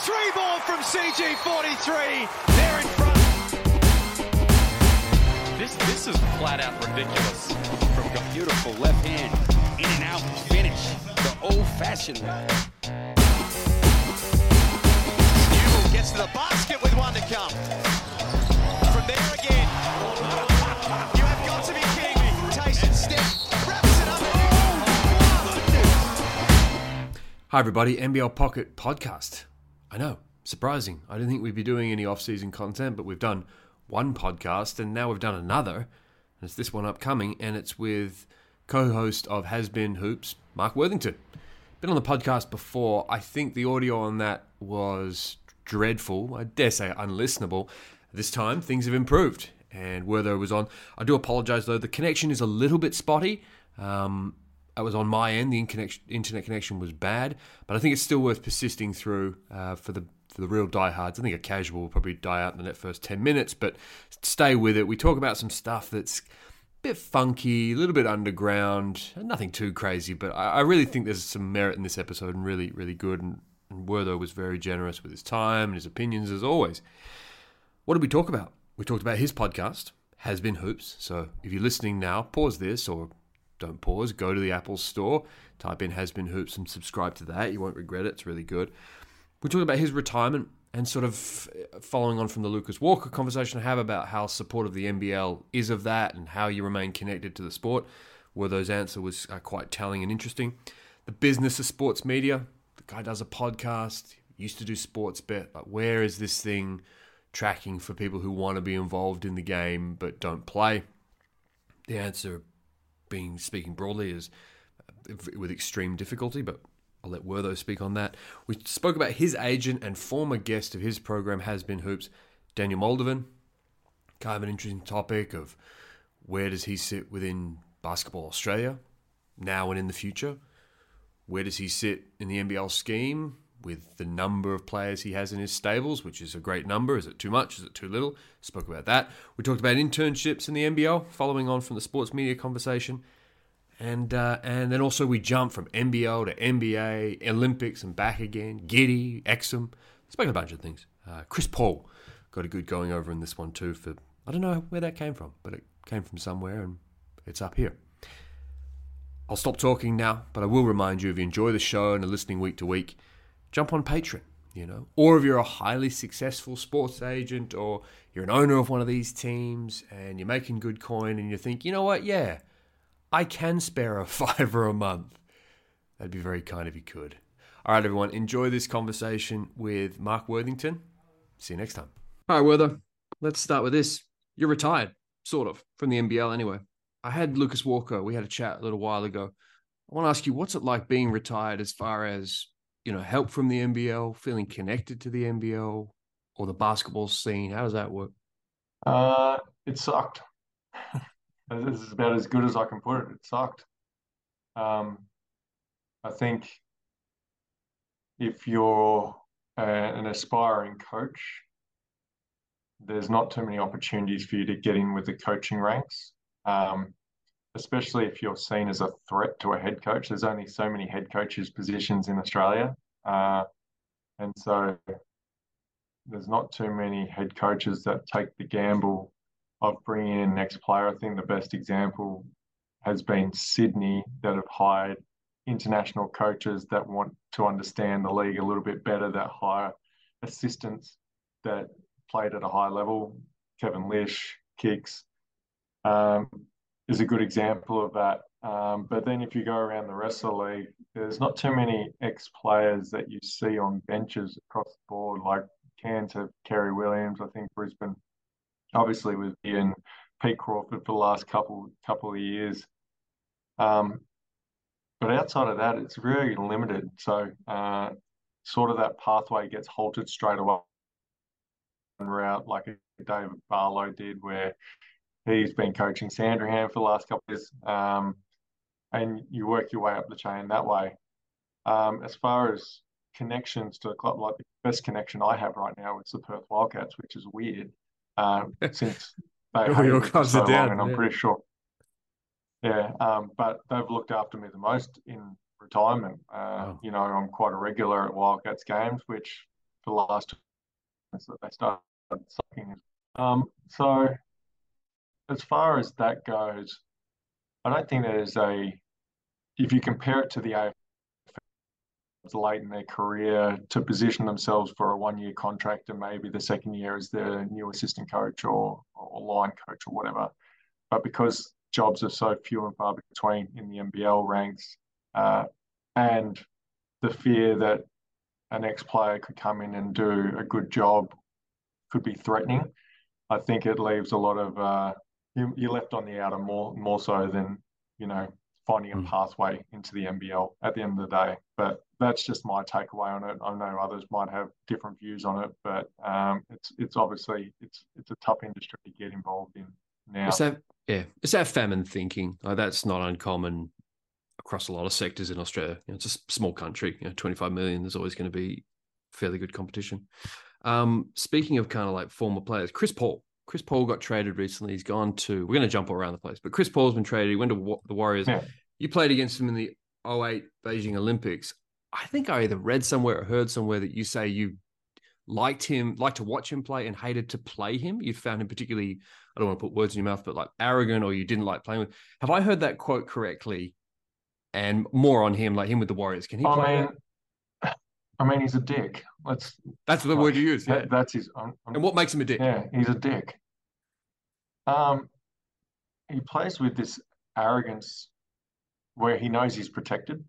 Three ball from CG43. They're in front. This is flat out ridiculous. From a beautiful left hand, in and out finish, the old-fashioned way. Newell gets to the basket with one to come. From there again. You have got to be kidding me. Tyson step, wraps it up. Hi everybody, NBL Pocket Podcast. I know, surprising. I didn't think we'd be doing any off-season content, but we've done one podcast and now we've done another. And it's this one upcoming, and it's with co-host of Has Been Hoops, Mark Worthington. Been on the podcast before. I think the audio on that was dreadful. I dare say unlistenable. This time, things have improved, and Werther was on. I do apologise, though. The connection is a little bit spotty. It was on my end. The internet connection was bad, but I think it's still worth persisting through for the real diehards. I think a casual will probably die out in the first 10 minutes, but stay with it. We talk about some stuff that's a bit funky, a little bit underground, nothing too crazy, but I really think there's some merit in this episode and really, really good. And Werther was very generous with his time and his opinions as always. What did we talk about? We talked about his podcast, Has Been Hoops. So if you're listening now, pause this or don't pause. Go to the Apple Store, type in Has Been Hoops and subscribe to that. You won't regret it. It's really good. We talked about his retirement and sort of following on from the Lucas Walker conversation I have about how supportive the NBL is of that and how you remain connected to the sport. Werther's answer was quite telling and interesting. The business of sports media. The guy does a podcast, used to do sports bet. Like, where is this thing tracking for people who want to be involved in the game but don't play? The answer speaking broadly is with extreme difficulty, but I'll let Werther speak on that. We spoke about his agent and former guest of his program, Has Been Hoops, Daniel Moldovan. Kind of an interesting topic of where does he sit within Basketball Australia, now and in the future? Where does he sit in the NBL scheme with the number of players he has in his stables, which is a great number? Is it too much? Is it too little? Spoke about that. We talked about internships in the NBL, following on from the sports media conversation. And then also we jumped from NBL to NBA, Olympics and back again, Giddy, Exum. Spoke a bunch of things. Chris Paul got a good going over in this one too. I don't know where that came from, but it came from somewhere and it's up here. I'll stop talking now, but I will remind you, if you enjoy the show and are listening week to week, jump on Patreon, or if you're a highly successful sports agent or you're an owner of one of these teams and you're making good coin and you think, you know what, yeah, I can spare a $5 a month. That'd be very kind if you could. All right, everyone, enjoy this conversation with Mark Worthington. See you next time. All right, Werther, let's start with this. You're retired, sort of, from the NBL anyway. I had Lucas Walker. We had a chat a little while ago. I want to ask you, what's it like being retired as far as, help from the NBL, feeling connected to the NBL or the basketball scene? How does that work? It sucked. This is about as good as I can put it. It sucked. I think if you're an aspiring coach, there's not too many opportunities for you to get in with the coaching ranks, especially if you're seen as a threat to a head coach. There's only so many head coaches positions in Australia. And so there's not too many head coaches that take the gamble of bringing in next player. I think the best example has been Sydney, that have hired international coaches that want to understand the league a little bit better, that hire assistants that played at a high level. Kevin Lish, Kicks, is a good example of that. But then if you go around the rest of the league, there's not too many ex-players that you see on benches across the board, like Cairns have Kerry Williams. I think Brisbane obviously with Ian, Pete Crawford for the last couple of years. But outside of that, it's really limited. So sort of that pathway gets halted straight away route, like David Barlow did, where he's been coaching Sandringham for the last couple of years, and you work your way up the chain that way. As far as connections to a club, like the best connection I have right now is the Perth Wildcats, which is weird. Since they hated me for so long, and I'm pretty sure. Yeah, but they've looked after me the most in retirement. I'm quite a regular at Wildcats games, which the last that they started sucking. So as far as that goes, I don't think there's if you compare it to the AFL late in their career to position themselves for a 1 year contract and maybe the second year as their new assistant coach or line coach or whatever. But because jobs are so few and far between in the NBL ranks, and the fear that an ex-player could come in and do a good job could be threatening, I think it leaves a lot of you're left on the outer more so than finding a pathway into the NBL at the end of the day. But that's just my takeaway on it. I know others might have different views on it, but it's obviously it's a tough industry to get involved in now. It's that famine thinking. That's not uncommon across a lot of sectors in Australia. It's a small country, 25 million. There's always going to be fairly good competition. Speaking of kind of like former players, Chris Paul got traded recently. He's gone to, we're going to jump all around the place, but Chris Paul's been traded. He went to the Warriors. Yeah. You played against him in the 2008 Beijing Olympics. I think I either read somewhere or heard somewhere that you say you liked to watch him play and hated to play him. You found him particularly, I don't want to put words in your mouth, but like arrogant, or you didn't like playing with. Have I heard that quote correctly? And more on him, like him with the Warriors. Can he play? I mean, he's a dick. That's the word you use. Yeah, that's his. And what makes him a dick? Yeah, he's a dick. He plays with this arrogance where he knows he's protected.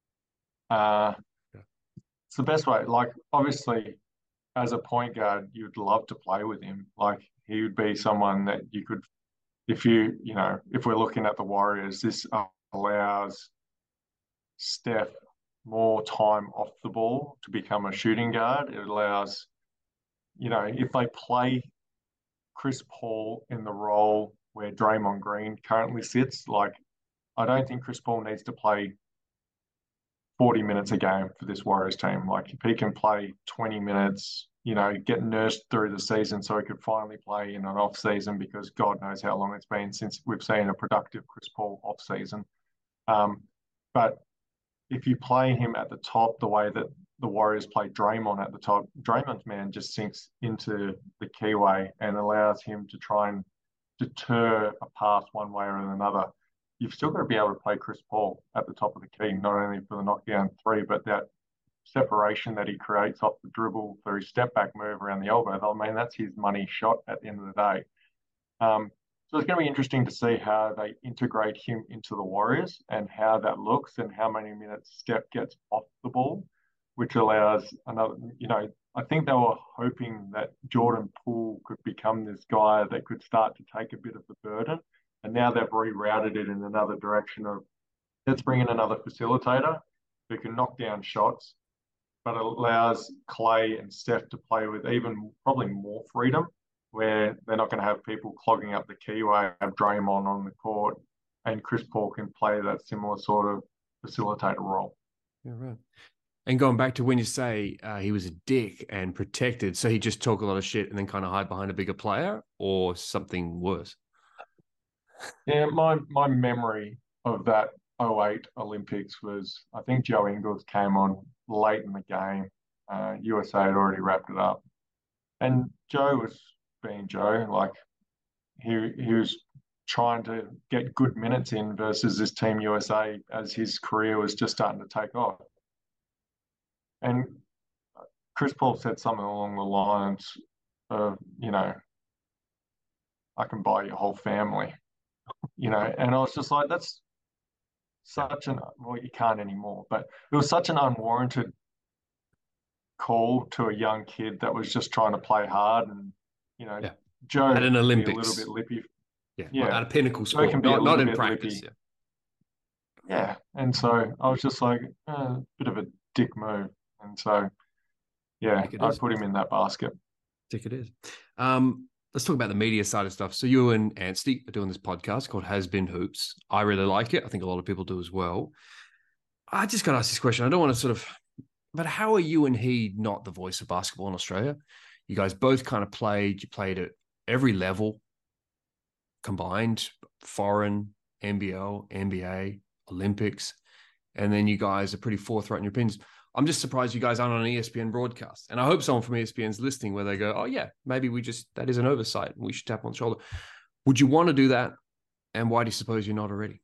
It's the best way. Like, obviously, as a point guard, you'd love to play with him. Like, he would be someone that you could, if we're looking at the Warriors, this allows Steph more time off the ball to become a shooting guard. It allows, if they play Chris Paul in the role where Draymond Green currently sits, like, I don't think Chris Paul needs to play 40 minutes a game for this Warriors team. Like, if he can play 20 minutes, get nursed through the season so he could finally play in an off season, because God knows how long it's been since we've seen a productive Chris Paul off season. But if you play him at the top the way that the Warriors play Draymond at the top, Draymond's man just sinks into the keyway and allows him to try and deter a pass one way or another. You've still got to be able to play Chris Paul at the top of the key, not only for the knockdown three, but that separation that he creates off the dribble for his step back move around the elbow. I mean, that's his money shot at the end of the day. So it's going to be interesting to see how they integrate him into the Warriors and how that looks and how many minutes Steph gets off the ball, which allows another, I think they were hoping that Jordan Poole could become this guy that could start to take a bit of the burden. And now they've rerouted it in another direction of, let's bring in another facilitator who can knock down shots, but it allows Clay and Steph to play with even probably more freedom, where they're not going to have people clogging up the keyway, have Draymond on the court, and Chris Paul can play that similar sort of facilitator role. Yeah, right. And going back to when you say he was a dick and protected, so he just talk a lot of shit and then kind of hide behind a bigger player, or something worse? Yeah, my memory of that 2008 Olympics was, I think Joe Ingles came on late in the game. USA had already wrapped it up. And Joe was being Joe, like he was trying to get good minutes in versus this Team USA as his career was just starting to take off. And Chris Paul said something along the lines of, I can buy your whole family, and I was just like, that's such you can't anymore, but it was such an unwarranted call to a young kid that was just trying to play hard. And, Joe at an Olympics, a little bit lippy. Yeah. At a pinnacle sport, not in practice. Yeah. And so I was just like, a bit of a dick move. And so, I put him in that basket. I think it is. Let's talk about the media side of stuff. So you and Anstey are doing this podcast called Has Been Hoops. I really like it. I think a lot of people do as well. I just got to ask this question. I don't want to but how are you and he not the voice of basketball in Australia? You guys both kind of played. You played at every level combined, foreign, NBL, NBA, Olympics, and then you guys are pretty forthright in your opinions. I'm just surprised you guys aren't on an ESPN broadcast. And I hope someone from ESPN's listening where they go, oh, yeah, maybe that is an oversight and we should tap on the shoulder. Would you want to do that? And why do you suppose you're not already?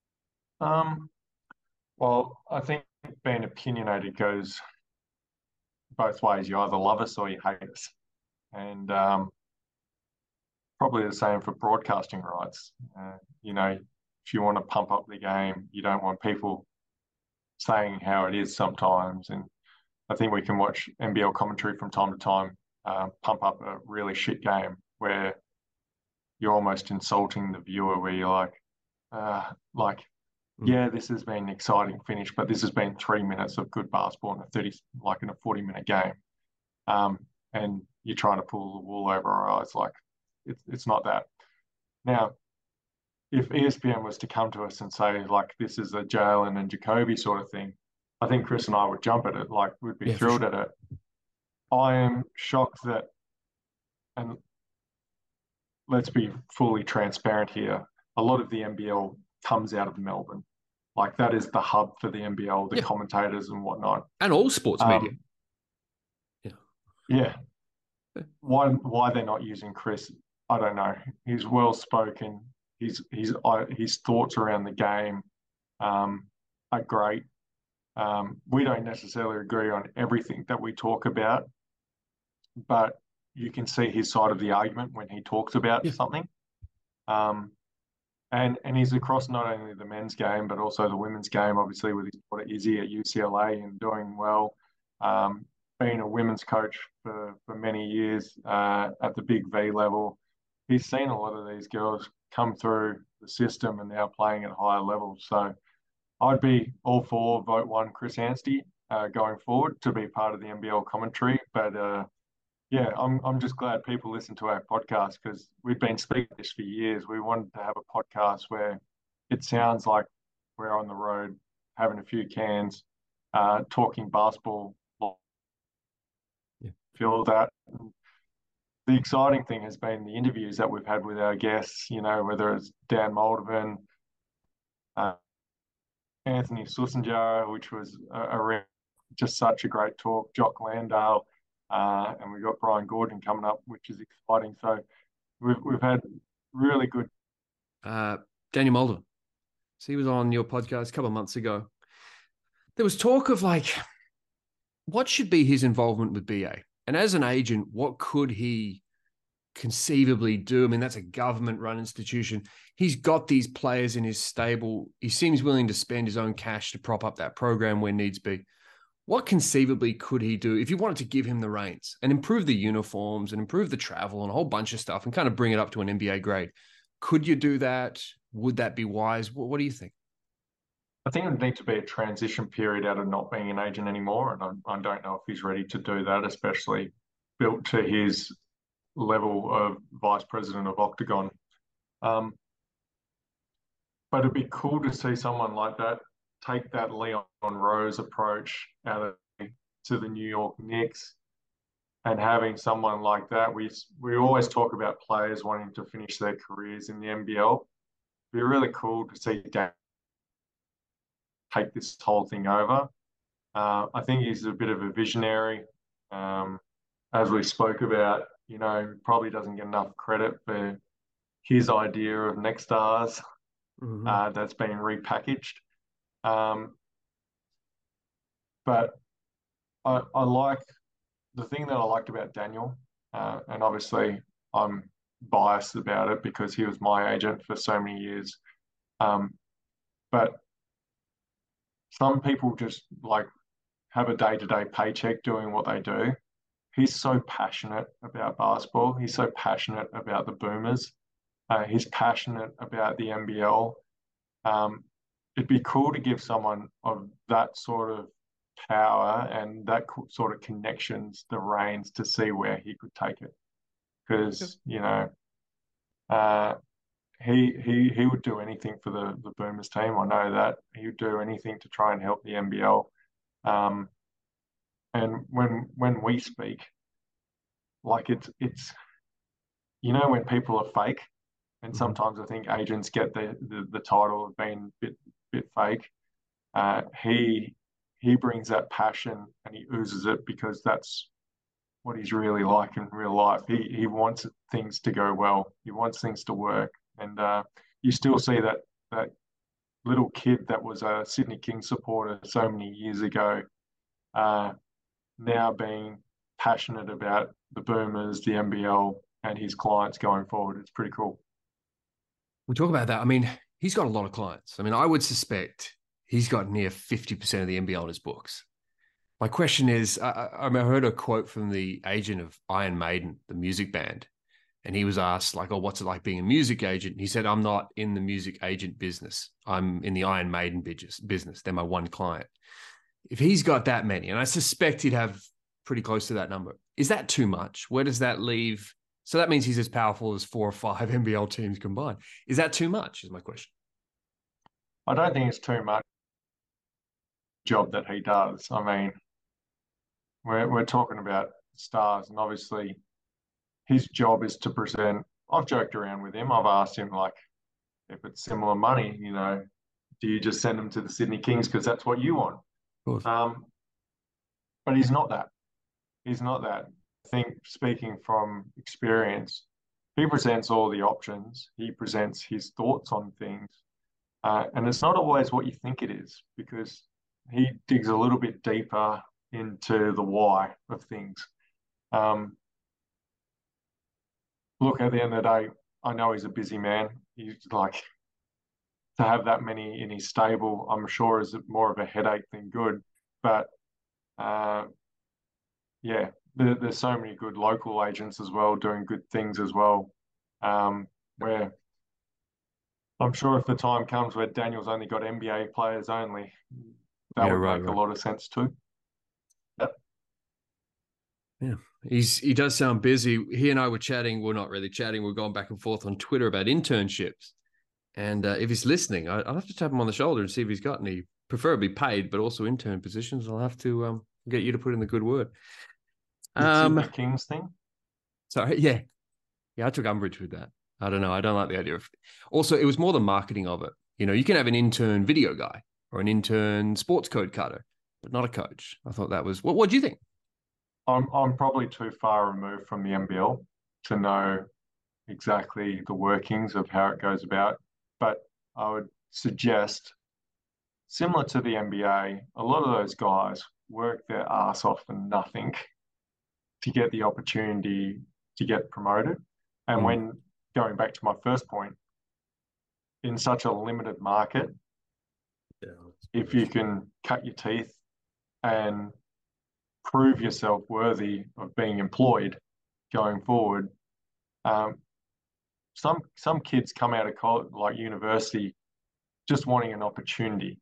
Well, I think being opinionated goes both ways. You either love us or you hate us. And probably the same for broadcasting rights. If you want to pump up the game, you don't want people saying how it is sometimes. And I think we can watch NBL commentary from time to time pump up a really shit game where you're almost insulting the viewer, where you're yeah, this has been an exciting finish, but this has been 3 minutes of good basketball in a 40-minute game. And you're trying to pull the wool over our eyes. It's not that. Now, if ESPN was to come to us and say, this is a Jalen and Jacoby sort of thing, I think Chris and I would jump at it. We'd be thrilled at it. I am shocked that, and let's be fully transparent here, a lot of the NBL comes out of Melbourne. That is the hub for the NBL, the commentators and whatnot. And all sports media. Yeah. Why they're not using Chris, I don't know. He's well spoken. His thoughts around the game are great. We don't necessarily agree on everything that we talk about, but you can see his side of the argument when he talks about something. And he's across not only the men's game, but also the women's game, obviously, with his daughter Izzy at UCLA and doing well. Being a women's coach for many years at the big V level, he's seen a lot of these girls come through the system and now playing at higher levels. So I'd be all for vote one Chris Anstey going forward to be part of the NBL commentary. But I'm just glad people listen to our podcast, because we've been speaking this for years. We wanted to have a podcast where it sounds like we're on the road having a few cans, talking basketball. Feel that. The exciting thing has been the interviews that we've had with our guests, whether it's Dan Moldovan, Anthony Sussenjar, which was just such a great talk, Jock Landale, and we've got Brian Gordon coming up, which is exciting. So we've had really good. Daniel Moldovan. So he was on your podcast a couple of months ago. There was talk of what should be his involvement with BA? And as an agent, what could he conceivably do? I mean, that's a government-run institution. He's got these players in his stable. He seems willing to spend his own cash to prop up that program where needs be. What conceivably could he do if you wanted to give him the reins and improve the uniforms and improve the travel and a whole bunch of stuff and kind of bring it up to an NBA grade? Could you do that? Would that be wise? What do you think? I think it would need to be a transition period out of not being an agent anymore. And I don't know if he's ready to do that, especially built to his level of vice president of Octagon. But it'd be cool to see someone like that take that Leon Rose approach out to the New York Knicks, and having someone like that. We always talk about players wanting to finish their careers in the NBL. It'd be really cool to see Dan take this whole thing over. I think he's a bit of a visionary. As we spoke about, probably doesn't get enough credit for his idea of Next Stars that's been repackaged. But I like the thing that I liked about Daniel, and obviously I'm biased about it because he was my agent for so many years. But some people just have a day-to-day paycheck doing what they do. He's so passionate about basketball. He's so passionate about the Boomers. He's passionate about the NBL. It'd be cool to give someone of that sort of power and that sort of connections the reins to see where he could take it. Because, he would do anything for the Boomers team. I know that. He would do anything to try and help the NBL. And when we speak, it's when people are fake, and sometimes I think agents get the title of being a bit fake. He he brings that passion and he oozes it because that's what he's really like in real life. He wants things to go well. He wants things to work, and you still see that little kid that was a Sydney Kings supporter so many years ago, now being passionate about the Boomers, the NBL, and his clients going forward. It's pretty cool. We talk about that. I mean, he's got a lot of clients. I mean, I would suspect he's got near 50% of the NBL in his books. My question is, I heard a quote from the agent of Iron Maiden, the music band, and he was asked, like, oh, what's it like being a music agent? And he said, I'm not in the music agent business. I'm in the Iron Maiden business. They're my one client. If he's got that many, and I suspect he'd have pretty close to that number, is that too much? Where does that leave? So that means he's as powerful as 4 or 5 NBL teams combined. Is that too much, is my question. I don't think it's too much job that he does. I mean, we're talking about stars, and obviously his job is to present. I've joked around with him. I've asked him, like, if it's similar money, do you just send them to the Sydney Kings because that's what you want? Of course. But he's not that. He's not that. I think, speaking from experience, he presents all the options. He presents his thoughts on things. And it's not always what you think it is, because he digs a little bit deeper into the why of things. Look, at the end of the day, I know he's a busy man. He's like, to have that many in his stable, I'm sure is more of a headache than good. But yeah, there's so many good local agents as well doing good things as well. Where I'm sure if the time comes where Daniel's only got NBA players only, that would make a lot of sense too. Yeah, he does sound busy. He and I were chatting. We're not really chatting. We're going back and forth on Twitter about internships. And if he's listening, I'll have to tap him on the shoulder and see if he's got any, preferably paid, but also intern positions. I'll have to get you to put in the good word. The Kings thing? Sorry, yeah. I took umbrage with that. I don't know. I don't like the idea of. Also, it was more the marketing of it. You can have an intern video guy or an intern sports code cutter, but not a coach. I thought that was. What do you think? I'm probably too far removed from the NBL to know exactly the workings of how it goes about, but I would suggest, similar to the NBA, a lot of those guys work their ass off for nothing to get the opportunity to get promoted. And when, going back to my first point, in such a limited market, if you can cut your teeth and prove yourself worthy of being employed going forward, some kids come out of college, like university, just wanting an opportunity.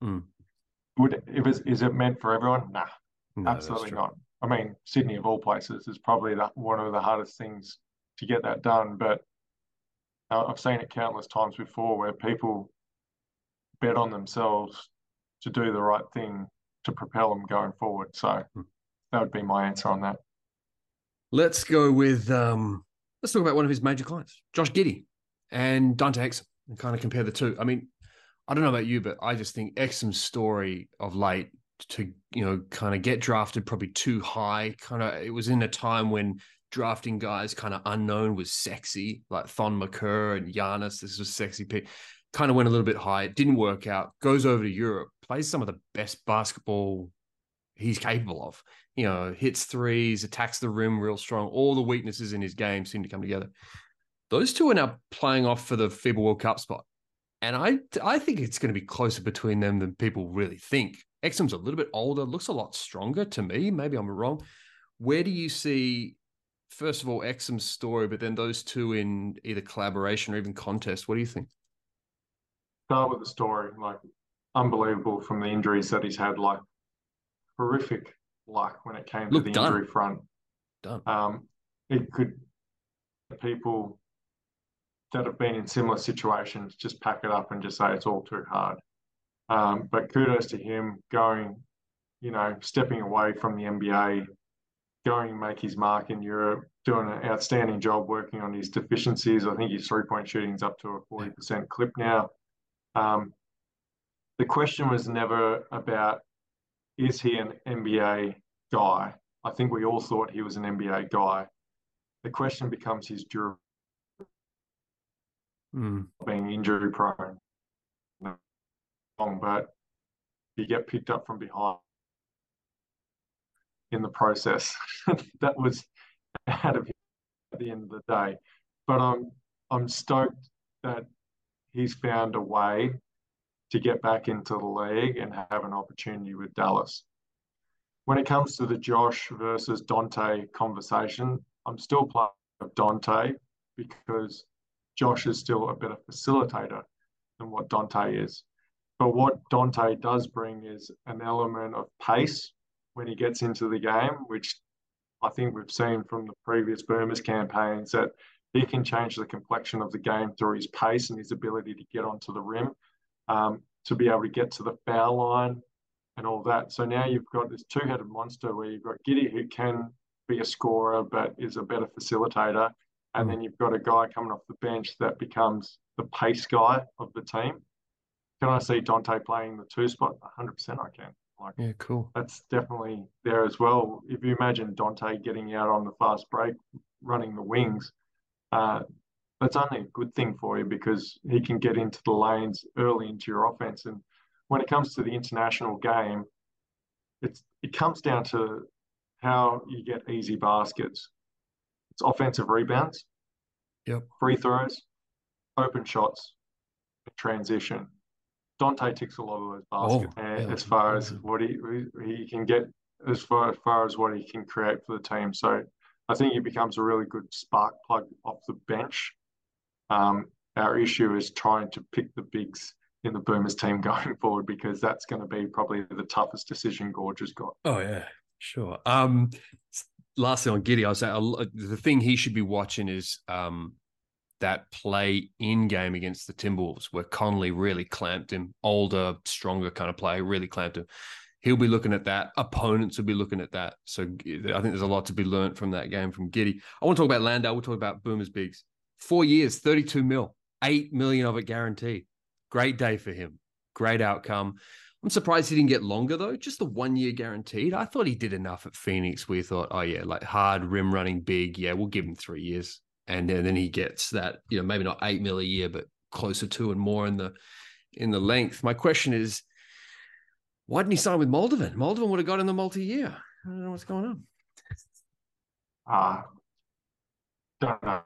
Is it meant for everyone? Nah, no, absolutely not. I mean, Sydney of all places is probably one of the hardest things to get that done. But I've seen it countless times before where people bet on themselves to do the right thing to propel them going forward. So that would be my answer on that. Let's go with let's talk about one of his major clients, Josh Giddey and Dante Exum, and kind of compare the two. I mean, I don't know about you, but I just think Exum's story of late to, kind of get drafted probably too high. It was in a time when drafting guys kind of unknown was sexy, like Thon McCurr and Giannis. This was sexy pick. Kind of went a little bit high. It didn't work out. Goes over to Europe, plays some of the best basketball he's capable of. Hits threes, attacks the rim real strong. All the weaknesses in his game seem to come together. Those two are now playing off for the FIBA World Cup spot. And I think it's going to be closer between them than people really think. Exum's a little bit older, looks a lot stronger to me. Maybe I'm wrong. Where do you see, first of all, Exum's story, but then those two in either collaboration or even contest? What do you think? Start with the story. Like, unbelievable from the injuries that he's had. Like, horrific luck when it came to the injury front. It could, people that have been in similar situations just pack it up and just say it's all too hard. But kudos to him going, stepping away from the NBA, going and make his mark in Europe, doing an outstanding job working on his deficiencies. I think his three-point shooting is up to a 40% clip now. The question was never about is he an NBA guy? I think we all thought he was an NBA guy. The question becomes his durability, being injury prone. But you get picked up from behind in the process. That was out of him at the end of the day. But I'm stoked that he's found a way to get back into the league and have an opportunity with Dallas. When it comes to the Josh versus Dante conversation, I'm still playing with Dante because Josh is still a better facilitator than what Dante is. But what Dante does bring is an element of pace when he gets into the game, which I think we've seen from the previous Boomers campaigns, that he can change the complexion of the game through his pace and his ability to get onto the rim, to be able to get to the foul line and all that. So now you've got this two-headed monster where you've got Giddey, who can be a scorer but is a better facilitator, and then you've got a guy coming off the bench that becomes the pace guy of the team. Can I see Dante playing the two spot? 100% I can. Yeah, cool. That's definitely there as well. If you imagine Dante getting out on the fast break, running the wings, that's only a good thing for you because he can get into the lanes early into your offense. And when it comes to the international game, it comes down to how you get easy baskets. It's offensive rebounds, free throws, open shots, transition. Dante ticks a lot of those baskets as far as what he can get, as far as what he can create for the team. So I think he becomes a really good spark plug off the bench. Our issue is trying to pick the bigs in the Boomers team going forward, because that's going to be probably the toughest decision Gorge has got. Oh, yeah, sure. Lastly on Giddey, I was saying the thing he should be watching is that play in game against the Timberwolves where Conley really clamped him, older, stronger kind of player, really clamped him. He'll be looking at that. Opponents will be looking at that. So I think there's a lot to be learned from that game from Giddey. I want to talk about Landale. We'll talk about Boomers bigs. 4 years, 32 mil, 8 million of it guaranteed. Great day for him. Great outcome. I'm surprised he didn't get longer though. Just the 1 year guaranteed. I thought he did enough at Phoenix. We thought, oh yeah, like hard rim running big. Yeah, we'll give him 3 years. And then he gets that, maybe not 8 mil a year, but closer to and more in the length. My question is, why didn't he sign with Moldovan? Moldovan would have got him the multi-year. I don't know what's going on. Don't know.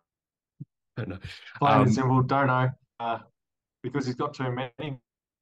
Plain and simple, don't know. Because he's got too many.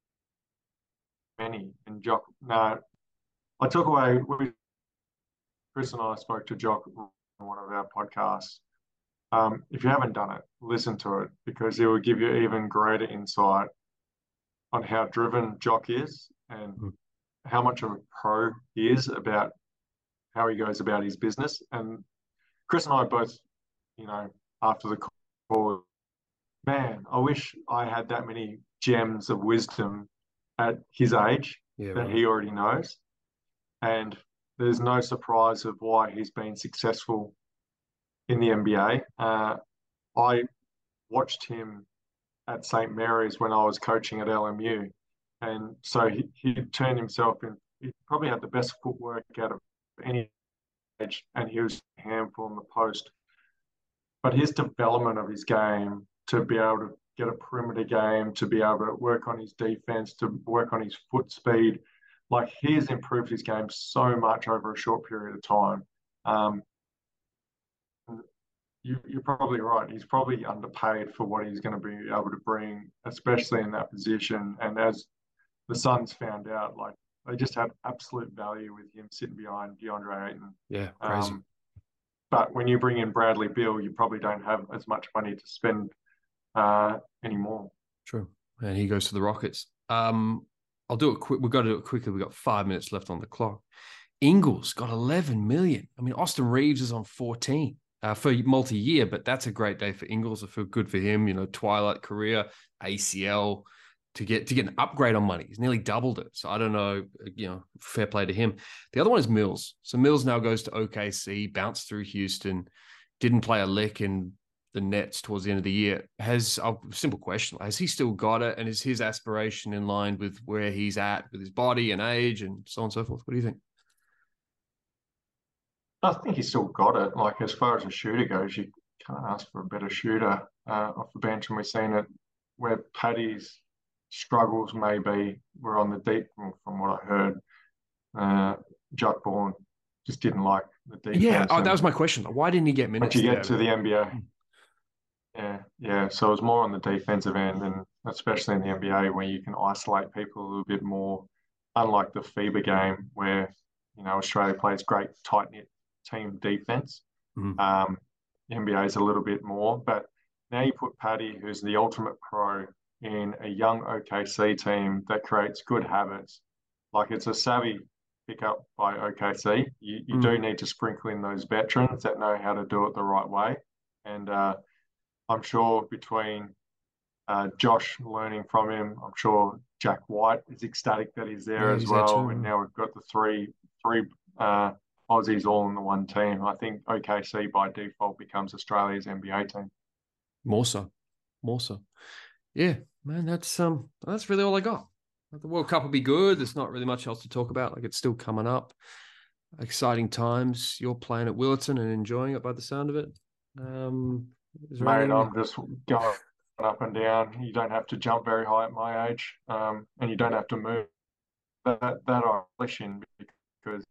And Jock, no. I took away, Chris and I spoke to Jock on one of our podcasts. If you haven't done it, listen to it, because it will give you even greater insight on how driven Jock is and how much of a pro he is about how he goes about his business. And Chris and I both, after the call, man, I wish I had that many gems of wisdom at his age that he already knows. And there's no surprise of why he's been successful in the NBA. I watched him at St. Mary's when I was coaching at LMU. And so he turned himself in. He probably had the best footwork out of any age, and he was a handful in the post. But his development of his game to be able to get a perimeter game, to be able to work on his defense, to work on his foot speed, like he has improved his game so much over a short period of time. You're probably right. He's probably underpaid for what he's going to be able to bring, especially in that position. And as the Suns found out, like they just had absolute value with him sitting behind DeAndre Ayton. Yeah, crazy. But when you bring in Bradley Beal, you probably don't have as much money to spend anymore. True. And he goes to the Rockets. I'll do it quick. We've got to do it quickly. We've got 5 minutes left on the clock. Ingles got 11 million. I mean, Austin Reeves is on 14 for multi-year, but that's a great day for Ingles. I feel good for him. Twilight career, ACL, to get an upgrade on money. He's nearly doubled it. So I don't know, fair play to him. The other one is Mills. So Mills now goes to OKC, bounced through Houston, didn't play a lick in the Nets towards the end of the year. Simple question, has he still got it? And is his aspiration in line with where he's at with his body and age and so on and so forth? What do you think? I think he's still got it. Like, as far as a shooter goes, you can't ask for a better shooter off the bench. And we've seen it where Paddy's struggles maybe were on the deep, from what I heard. Jack Bourne just didn't like the defense. Yeah, that was my question. Why didn't he get minutes? Once you get to the NBA, yeah. So it was more on the defensive end, and especially in the NBA where you can isolate people a little bit more. Unlike the FIBA game where Australia plays great tight knit team defense. The NBA is a little bit more, but now you put Paddy, who's the ultimate pro, in a young OKC team that creates good habits. Like, it's a savvy pickup by OKC. You do need to sprinkle in those veterans that know how to do it the right way. And I'm sure between Josh learning from him, I'm sure Jack White is ecstatic that he's there as well. And now we've got the three Aussies all in the one team. I think OKC by default becomes Australia's NBA team. More so. Yeah, man, that's really all I got. The World Cup will be good. There's not really much else to talk about. Like, it's still coming up. Exciting times. You're playing at Willetton and enjoying it by the sound of it. Mate, I'm just going up and down. You don't have to jump very high at my age, and you don't have to move. That I relish in, because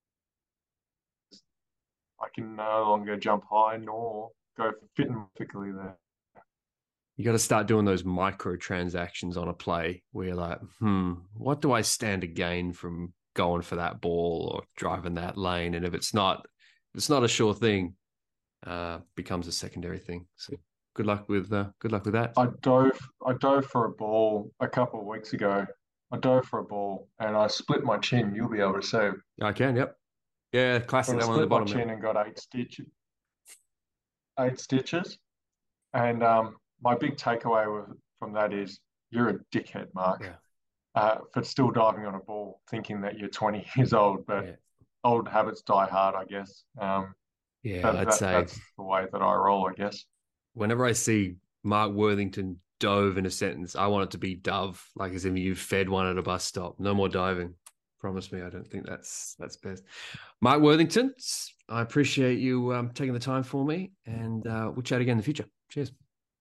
I can no longer jump high nor go fitting perfectly there. You got to start doing those microtransactions on a play where you're like, what do I stand to gain from going for that ball or driving that lane? And if it's not a sure thing, becomes a secondary thing. So good luck with that. I dove for a ball a couple of weeks ago. I dove for a ball and I split my chin. You'll be able to see. I can, yep. Yeah, classic. I split my chin and got 8 stitches. 8 stitches. And my big takeaway from that is you're a dickhead, Mark, for still diving on a ball thinking that you're 20 years old. But old habits die hard, I guess. I'd say that's the way that I roll, I guess. Whenever I see Mark Worthington dove in a sentence, I want it to be dove, like as if you fed one at a bus stop. No more diving. Promise me. I don't think that's best. Mark Worthington, I appreciate you taking the time for me, and we'll chat again in the future. Cheers.